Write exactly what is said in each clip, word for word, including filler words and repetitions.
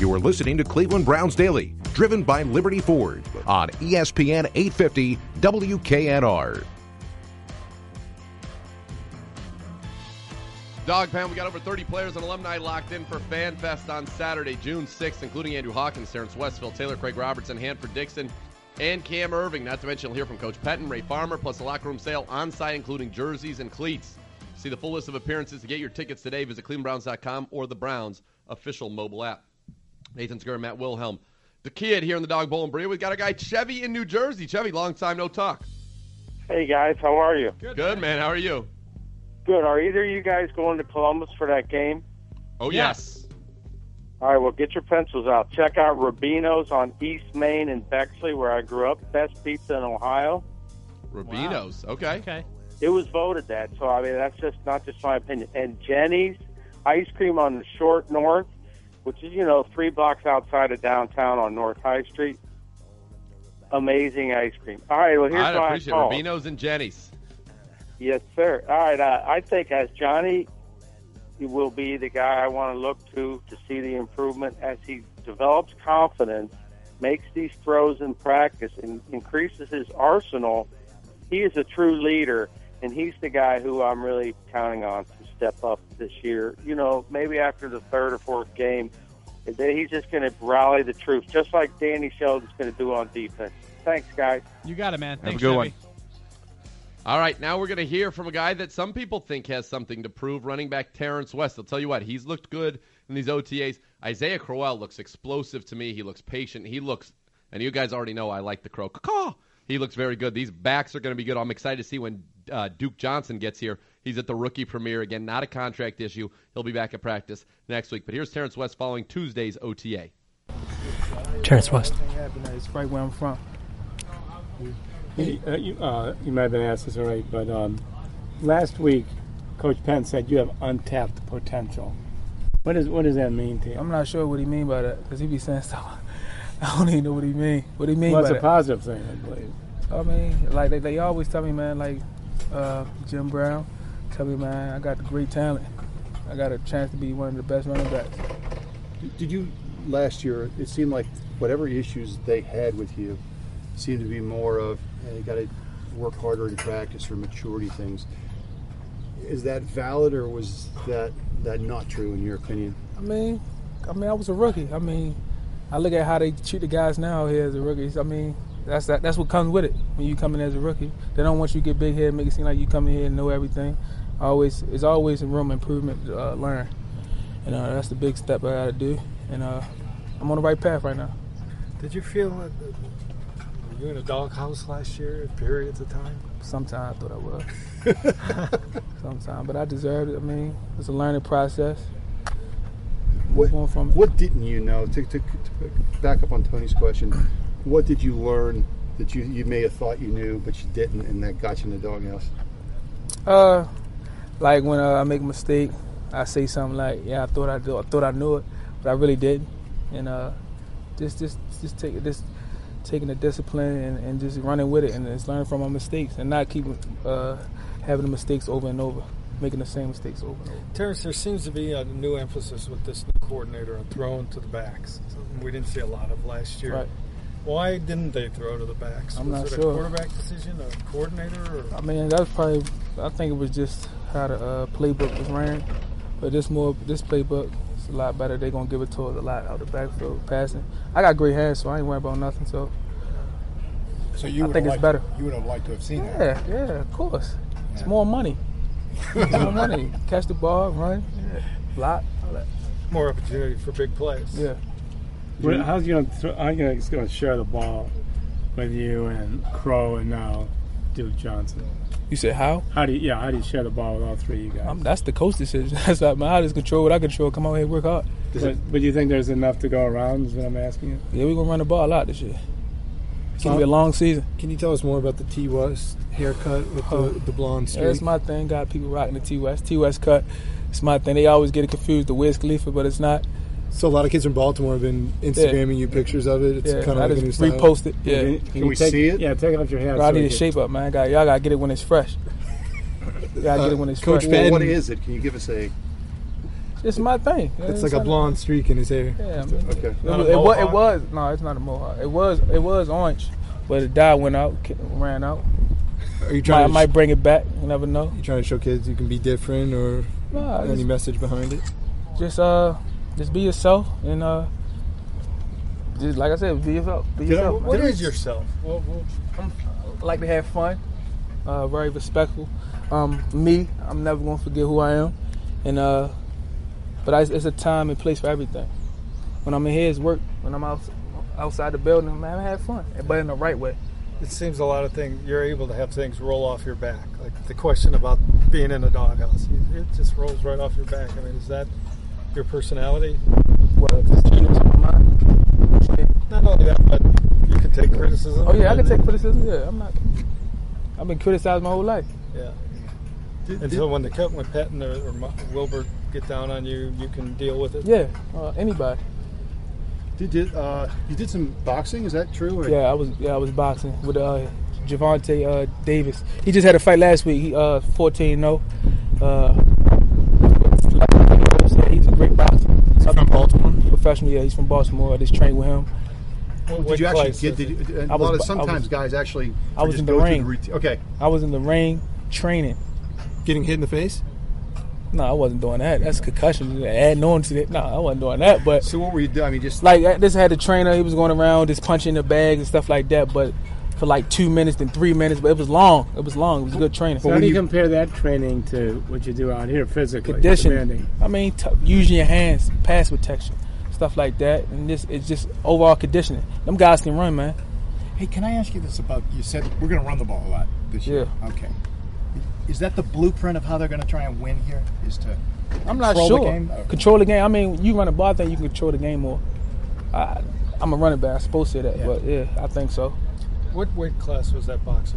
You are listening to Cleveland Browns Daily, driven by Liberty Ford on E S P N eight fifty W K N R. Dog Pound, we got over thirty players and alumni locked in for Fan Fest on Saturday, June sixth, including Andrew Hawkins, Terrence Westfield, Taylor Craig Robertson, Hanford Dixon, and Cam Irving. Not to mention, we'll hear from Coach Pettin, Ray Farmer, plus a locker room sale on site, including jerseys and cleats. See the full list of appearances to get your tickets today. Visit cleveland browns dot com or the Browns official mobile app. Nathan Skur, Matt Wilhelm, the kid here in the Dog Bowl and Bria. We've got a guy, Chevy, in New Jersey. Chevy, long time no talk. Hey, guys. How are you? Good, Good man. How are you? Good. Are either of you guys going to Columbus for that game? Oh, yes. All right, well, get your pencils out. Check out Rubino's on East Main in Bexley, where I grew up. Best pizza in Ohio. Rubino's. Wow. Okay. Okay. It was voted that, so, I mean, that's just not just my opinion. And Jenny's Ice Cream on the Short North, which is, you know, three blocks outside of downtown on North High Street. Amazing ice cream. All right, well, here's I my appreciate call. it. Rubino's and Jenny's. Yes, sir. All right, uh, I think as Johnny, he will be the guy I want to look to to see the improvement as he develops confidence, makes these throws in practice, and increases his arsenal. He is a true leader. And he's the guy who I'm really counting on to step up this year. You know, maybe after the third or fourth game, he's just going to rally the troops, just like Danny Sheldon's going to do on defense. Thanks, guys. You got it, man. Have Thanks, a good Chevy. one. All right, now we're going to hear from a guy that some people think has something to prove, running back Terrence West. I'll tell you what, he's looked good in these O T As. Isaiah Crowell looks explosive to me. He looks patient. He looks, and you guys already know I like the Crow. Caw-caw. He looks very good. These backs are going to be good. I'm excited to see when uh, Duke Johnson gets here. He's at the rookie premiere. Again, not a contract issue. He'll be back at practice next week. But here's Terrence West following Tuesday's O T A. Terrence West. It's right where I'm from. Hey, uh, you, uh, you might have been asked this already, but um, last week, Coach Penn said you have untapped potential. What, is, what does that mean to you? I'm not sure what he mean by that, because he be saying stuff. I don't even know what he mean. What he mean well, by it's that? a positive thing, I believe. I mean, like they, they always tell me, man, like uh, Jim Brown, tell me, man, I got the great talent. I got a chance to be one of the best running backs. Did you, last year, it seemed like whatever issues they had with you seemed to be more of, hey, you got to work harder in practice or maturity things. Is that valid, or was that, that not true in your opinion? I mean, I mean, I was a rookie. I mean, I look at how they treat the guys now here as a rookies. I mean, that's that, that's what comes with it when you come in as a rookie. They don't want you to get big head, make it seem like you come in here and know everything. Always, it's always a room improvement to uh, learn. And uh, that's the big step I got to do. And uh, I'm on the right path right now. Did you feel like were you in a doghouse last year at periods of time? Sometimes I thought I was. Sometimes, but I deserved it. I mean, it's a learning process. What, from what didn't you know? To, to, to back up on Tony's question, what did you learn that you, you may have thought you knew but you didn't, and that got you in the doghouse? Uh, like when uh, I make a mistake, I say something like, "Yeah, I thought I, do, I thought I knew it, but I really didn't." And uh, just, just, just take it, just taking the discipline and, and just running with it, and just learning from my mistakes, and not keeping uh, having the mistakes over and over, making the same mistakes over and over. Terrence, there seems to be a new emphasis with this new coordinator on throwing to the backs. Something we didn't see a lot of last year. Right. Why didn't they throw to the backs? I'm was not it sure. a quarterback decision, a coordinator? Or? I mean, that was probably. I think it was just how the uh, playbook was ran. But this more, this playbook is a lot better. They're gonna give it to us a lot out the backfield passing. I got great hands, so I ain't worried about nothing. So, so you I think it's liked, better. You would have liked to have seen yeah, that. Yeah, yeah, of course. Yeah. It's more money. It's more money. Catch the ball, run, yeah. block, all that. More opportunity for big plays. Yeah. Well, how's you gonna? How you gonna, gonna share the ball with you and Crow and now Duke Johnson? You said how? How do you? Yeah, how do you share the ball with all three of you guys? Um, that's the coach decision. That's not my. I just control what I control. Come out here, work hard. But, but you think there's enough to go around? Is what I'm asking you. Yeah, we're gonna run the ball a lot this year. It's gonna be a long season. Can you tell us more about the T West haircut with uh, the, the blonde streak? Yeah, that's my thing. Got people rocking the T West. T West cut. It's my thing. They always get it confused, the Wiz Khalifa, but it's not. So a lot of kids from Baltimore have been Instagramming yeah. you pictures of it. It's yeah, kind of I like just a new repost it. Yeah. Can, Can we take, see it? Yeah, take it off your hat. Bro, I so need to can, shape up, man. Got, y'all got to get it when it's fresh. You got to uh, get it when it's Coach fresh. Ben, well, what is it? Can you give us a... It's my thing. It's like a blonde streak in his hair. Yeah, I mean, Okay. it, Not was, a it, was, it mohawk? was no, it's not a mohawk. It was it was orange, but the dye went out, ki- ran out. Are you Might, trying I to might bring it back. You never know. you trying to show kids you can be different, or Nah, any just, message behind it? just uh, just be yourself and uh, just like I said, be yourself. Be yourself. What man. is yourself? Well, well, I like to have fun. Uh, very respectful. Um, me, I'm never gonna forget who I am, and uh, but I, it's a time and place for everything. When I'm in here, it's work. When I'm out, outside the building, man, I have fun, but in the right way. it seems a lot of things you're able to have things roll off your back. Like the question about being in a doghouse, it just rolls right off your back. I mean, is that your personality? What? My mind? Not only that, but you can take criticism. Oh yeah, I can take criticism. Yeah, I'm not. I've been criticized my whole life. Yeah. Did, Until did, when the when Patton or, or Wilbur get down on you, you can deal with it. Yeah, uh, anybody. did, did uh, you did some boxing? Is that true? Or? Yeah, I was. Yeah, I was boxing with uh, Javante uh, Davis. He just had a fight last week. He uh, fourteen oh. Uh, he's a great boxer. He's from Baltimore. Professional. Yeah, he's from Baltimore. I just trained with him. What Did you actually class get? is Did it? you, a I lot was- of sometimes I was- guys actually. I was just in the go through ring. routine. Okay. I was in the ring training. Getting hit in the face? No, I wasn't doing that. That's concussion. Adding on to that. No, I wasn't doing that. But So what were you doing? I mean, just like I just had the trainer. He was going around just punching the bags and stuff like that. But for like two minutes, then three minutes. But it was long. It was long. It was good training. So how do you compare that training to what you do out here physically? Conditioning. demanding? I mean, t- using your hands, pass protection, stuff like that, and this it's just overall conditioning. Them guys can run, man. Hey, can I ask you this about, you said we're going to run the ball a lot this year. Yeah. Okay. Is that the blueprint of how they're going to try and win here? Is to I'm not control sure. the game? Okay. Control the game. I mean, you run the ball, I think you can control the game more. I, I'm a running back. I'm supposed to say that, Yeah. but yeah, I think so. What weight class was that boxer?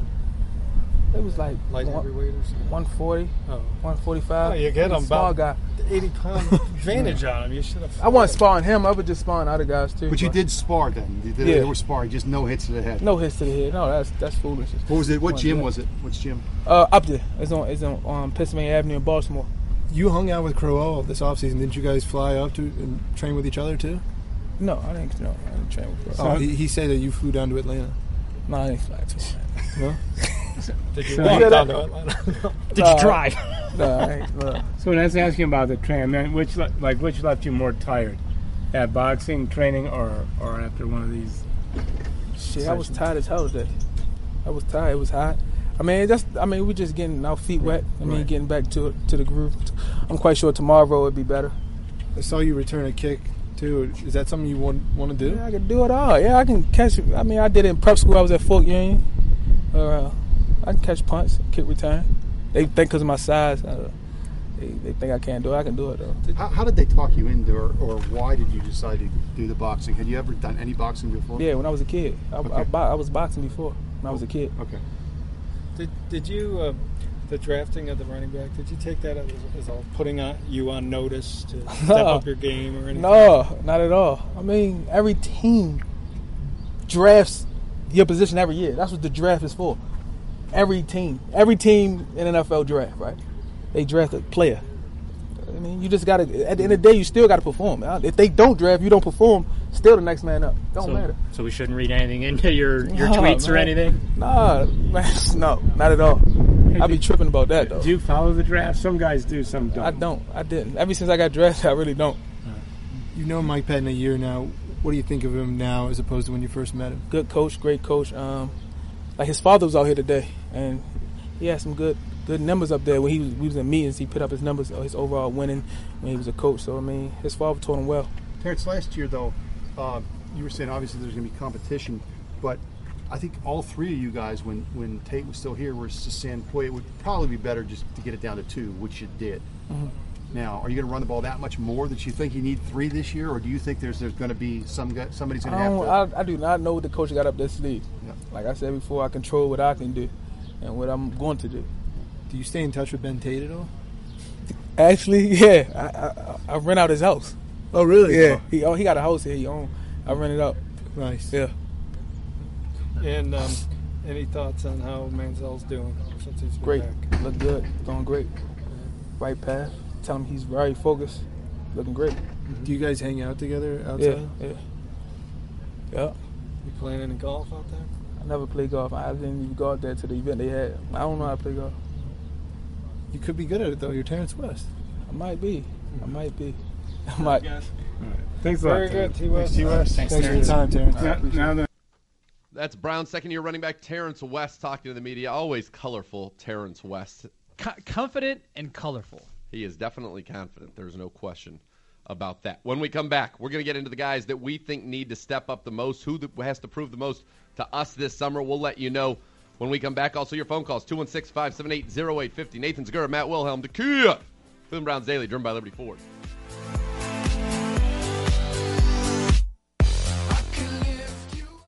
It was like Light one- heavyweight or something? one forty, Oh. one forty-five. Oh, you get He's a him small about guy. eighty pound advantage on him. You should have. I wasn't sparring him. I was just sparring other guys too. But you did spar then. You did, Yeah. There was sparring, just no hits to the head. No hits to the head. No, that's that's foolishness. What was it? What Come on, gym yeah. was it? Which gym? Uh, up there. It's on. It's on um, Pennsylvania Avenue in Baltimore. You hung out with Crowell this offseason. Didn't you guys fly up to and train with each other too? No, I didn't. No, I didn't train with Oh, Bro. he, he said that you flew down to Atlanta. No, I didn't fly to him. No? Did you So- walk Yeah, down that- to Atlanta? Did Nah, you drive? No, I ain't. No. So let's ask you about the training. Man, which le- like which left you more tired, at boxing training or or after one of these? Shit, I was tired as hell today. I was tired. It was hot. I mean, that's. I mean, we just getting our feet wet. I mean, Right. getting back to to the groove. I'm quite sure tomorrow would be better. I saw you return a kick too. Is that something you want want to do? Yeah, I can do it all. Yeah, I can catch. I mean, I did it in prep school. I was at Fort Union. Uh, I can catch punts, kick return. They think because of my size, uh, they, they think I can't do it. I can do it though. How, how did they talk you into, or, or why did you decide to do the boxing? Had you ever done any boxing before? Yeah, when I was a kid, I, Okay. I, bo- I was boxing before when I was a kid. Okay. Did Did you uh, the drafting of the running back? Did you take that as, as all putting on, you on notice to step No. up your game or anything? No, not at all. I mean, every team drafts your position every year. That's what the draft is for. Every team, every team in N F L draft, right? They draft a player. I mean, you just gotta. At the end of the day, you still gotta perform. If they don't draft, you don't perform. Still the next man up. Don't so, matter. So we shouldn't read anything into your, your Nah, tweets or man. anything? Nah, man, no, not at all. I be tripping about that though. Do you follow the draft? Some guys do, some don't. I don't. I didn't. Ever since I got drafted, I really don't. You know Mike Patton a year now. What do you think of him now as opposed to when you first met him? Good coach, great coach. Um, like his father was out here today, and he had some good good numbers up there. When he was, we was in meetings, he put up his numbers, his overall winning when he was a coach. So I mean, his father taught him well. Terrence, last year though, uh, you were saying obviously there's going to be competition, but I think all three of you guys, when, when Tate was still here, were just saying, boy, it would probably be better just to get it down to two, which you did. Mm-hmm. Now, are you going to run the ball that much more that you think you need three this year, or do you think there's there's going to be some guy, somebody's going to I, have don't, to? I, I do not know what the coach got up their sleeve. Yeah. Like I said before, I control what I can do and what I'm going to do. Do you stay in touch with Ben Tate at all? Actually, yeah, I, I, I rent out his house. Oh, really? Yeah, he oh, he got a house here. He own. I rent it out. Nice. Yeah. And um, any thoughts on how Manziel's doing since he's been Great. back? Look good. Doing great. Right path. Tell him he's very focused. looking great. Do you guys hang out together Yeah, outside? yeah, yeah. You playing any golf out there? I never play golf. I didn't even go out there to the event they had. I don't know how to play golf. You could be good at it though. You're Terrence West. I might be. I might be. I might. Thanks a lot. Very good, Terrence. T. West. Thanks, T. West. Thanks, Thanks for your time, Terrence. Now, now the That's Brown's second-year running back Terrence West talking to the media. Always colorful, Terrence West. Co- confident and colorful. He is definitely confident. There's no question about that. When we come back, we're going to get into the guys that we think need to step up the most, who the, has to prove the most to us this summer. We'll let you know when we come back. Also, your phone calls, two one six, five seven eight, zero eight five zero. Nathan Segura, Matt Wilhelm, the Kia. Cleveland Browns Daily, driven by Liberty Ford.